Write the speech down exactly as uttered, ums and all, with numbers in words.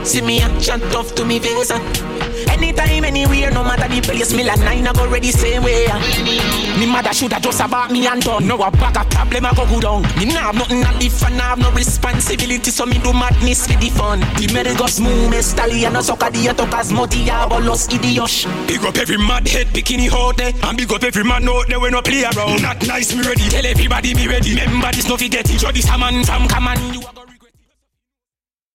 See me action tough to me face. Anytime, anywhere, no matter the place, me like nine, I go ready same way. Me mother shoulda just about me and done. No a bag of problem, I go go down. Me nah have nothing at the fun, I have no responsibility, so me do madness for the fun. The medical smooth, me stallion, no sucker, the attackers, multi, I bolos, idiot. Big up every mad head, bikini out there. And big up every man out there, we no play around. Not nice, me ready, tell everybody me ready. Remember this, no forget it. Show this a man from Kaman, you